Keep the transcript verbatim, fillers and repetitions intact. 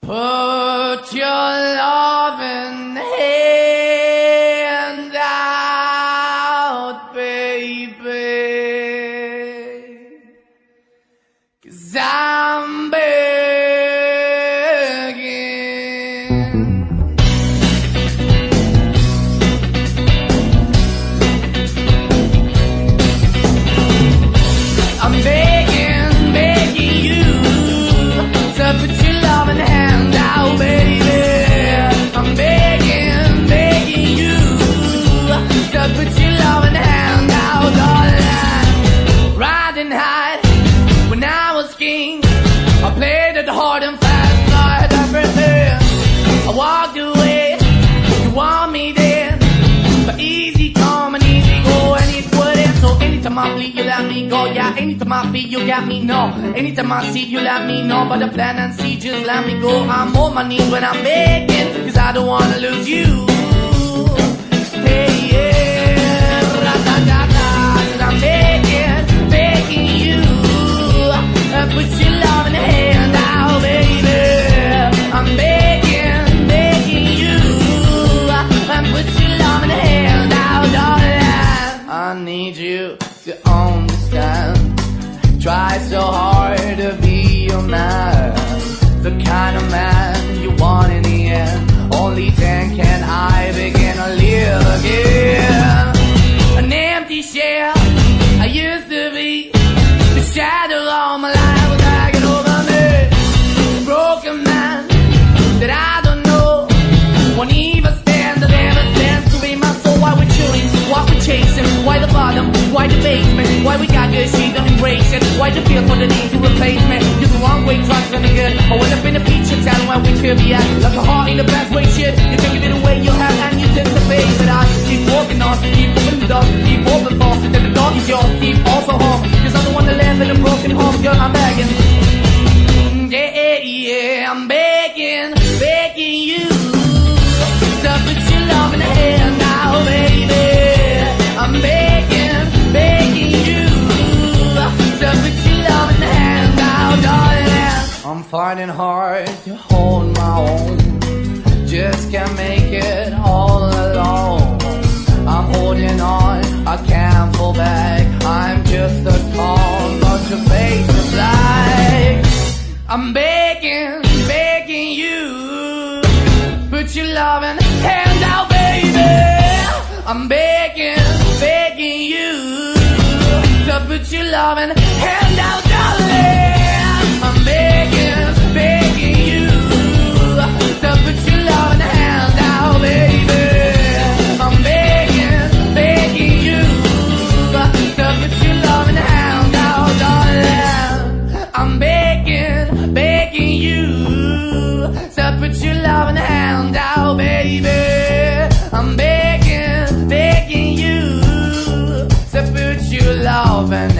Put your loving hand out, baby, 'cause I'm begging. I'm begging, begging you to put your loving hand out, baby. I'm begging, begging you to put your loving hand out, darling. Riding high when I was king, I played it hard and fast, tried everything. I walked away, you want me then, but easy come and easy go, and it wouldn't. So anytime I bleed, you let me go. Yeah, anytime I feel, you got me, no. Anytime I see, you let me know. But the plan and see, just let me go. I'm on my knees when I'm begging, 'cause I don't wanna lose you. Hey, yeah, ra-da-da-da, 'cause I'm begging, begging you, uh, put your love in the hand out, baby. I'm begging, begging you, uh, put your love in the hand out, darling. I need you to understand. Try so hard to be your man, the kind of man you want in the end. Only then can I begin to live again. An empty shell I used to be, the shadow all my life was hanging over me. A broken man that I don't know won't even stand, that ever stands to be my soul. Why we're chilling, why we're chasing, why the bottom, why the basement, why we got good, she don't embrace it. Why the feel for the need to replace me? You're the wrong way, trying to be good. I went up in a feature town where we could be at, like a heart in the best way, shit. You can give it away, you have, and you tend to pay. But I keep walking on, keep moving the dog, keep open for, that the dog is yours, keep also home. 'Cause I'm the one that live in a broken home, girl, I'm begging. Yeah, yeah, I'm begging, begging you to put your love in the hand now, baby. I'm begging, begging you to put your love in the hand now, darling. I'm finding hard to hold my own, just can't make it all alone. I'm holding on, I can't fall back. I'm just a call, but your face is black. I'm begging, begging you, put your loving hand out, baby. I'm begging, begging you to put your loving hand out, darling. I'm begging, begging you to put your loving hand out, baby. I'm begging, begging you to put your loving hand out, darling. I'm begging, begging you to put your loving hand out, baby. I'm begging, begging you to put your loving